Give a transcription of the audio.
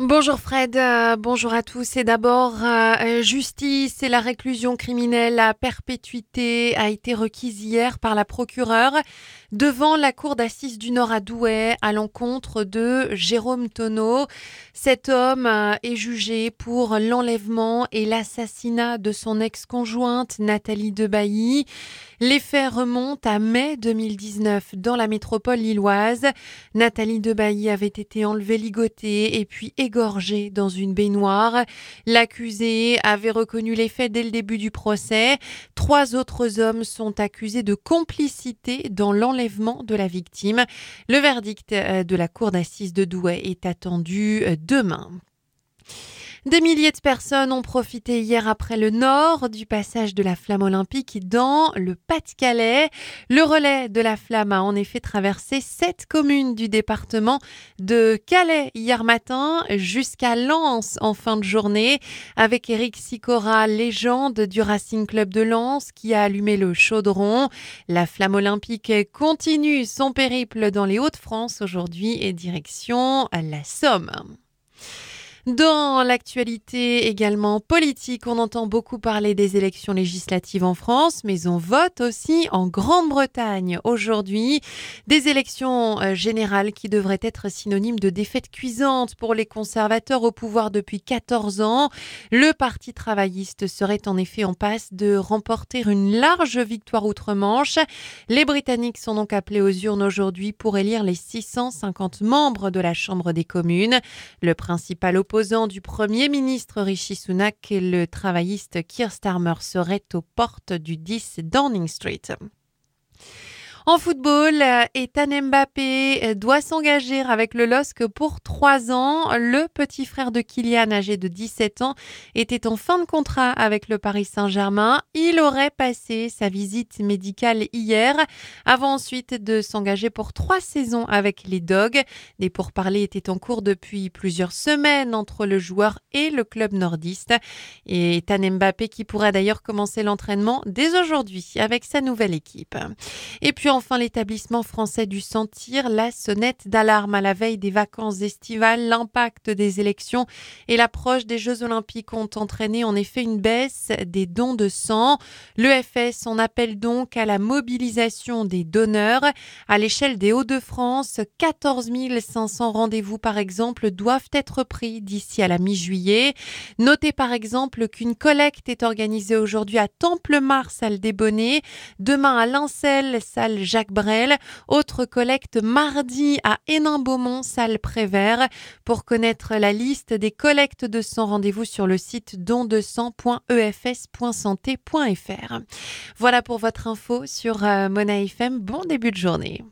Bonjour Fred, bonjour à tous. Et d'abord, justice et la réclusion criminelle à perpétuité a été requise hier par la procureure devant la cour d'assises du Nord à Douai à l'encontre de Jérôme Tonneau. Cet homme est jugé pour l'enlèvement et l'assassinat de son ex-conjointe Nathalie Debailly. Les faits remontent à mai 2019 dans la métropole lilloise. Nathalie Debailly avait été enlevée ligotée et puis égorgée dans une baignoire. L'accusé avait reconnu les faits dès le début du procès. 3 autres hommes sont accusés de complicité dans l'enlèvement de la victime. Le verdict de la cour d'assises de Douai est attendu demain. Des milliers de personnes ont profité hier après le nord du passage de la flamme olympique dans le Pas-de-Calais. Le relais de la flamme a en effet traversé 7 communes du département de Calais hier matin jusqu'à Lens en fin de journée avec Éric Sicora, légende du Racing Club de Lens qui a allumé le chaudron. La flamme olympique continue son périple dans les Hauts-de-France aujourd'hui et direction la Somme. Dans l'actualité également politique, on entend beaucoup parler des élections législatives en France, mais on vote aussi en Grande-Bretagne aujourd'hui. Des élections générales qui devraient être synonymes de défaite cuisante pour les conservateurs au pouvoir depuis 14 ans. Le Parti travailliste serait en effet en passe de remporter une large victoire outre-Manche. Les Britanniques sont donc appelés aux urnes aujourd'hui pour élire les 650 membres de la Chambre des communes. Le principal opposant du Premier ministre Rishi Sunak, le travailliste Keir Starmer, serait aux portes du 10 Downing Street. En football, Ethan Mbappé doit s'engager avec le LOSC pour 3 ans. Le petit frère de Kylian, âgé de 17 ans, était en fin de contrat avec le Paris Saint-Germain. Il aurait passé sa visite médicale hier, avant ensuite de s'engager pour 3 saisons avec les Dogs. Des pourparlers étaient en cours depuis plusieurs semaines entre le joueur et le club nordiste. Et Ethan Mbappé qui pourra d'ailleurs commencer l'entraînement dès aujourd'hui avec sa nouvelle équipe. Et puis enfin, l'établissement français du sentir la sonnette d'alarme à la veille des vacances estivales. L'impact des élections et l'approche des Jeux Olympiques ont entraîné en effet une baisse des dons de sang. L'EFS en appelle donc à la mobilisation des donneurs. À l'échelle des Hauts-de-France, 14 500 rendez-vous par exemple doivent être pris d'ici à la mi-juillet. Notez par exemple qu'une collecte est organisée aujourd'hui à Templemar, salle des Bonnets, demain à Lincel, salle Jacques Brel. Autre collecte mardi à Hénin-Beaumont, salle Prévert. Pour connaître la liste des collectes de sang, rendez-vous sur le site dondesang.efs.santé.fr. Voilà pour votre info sur Mona FM. Bon début de journée.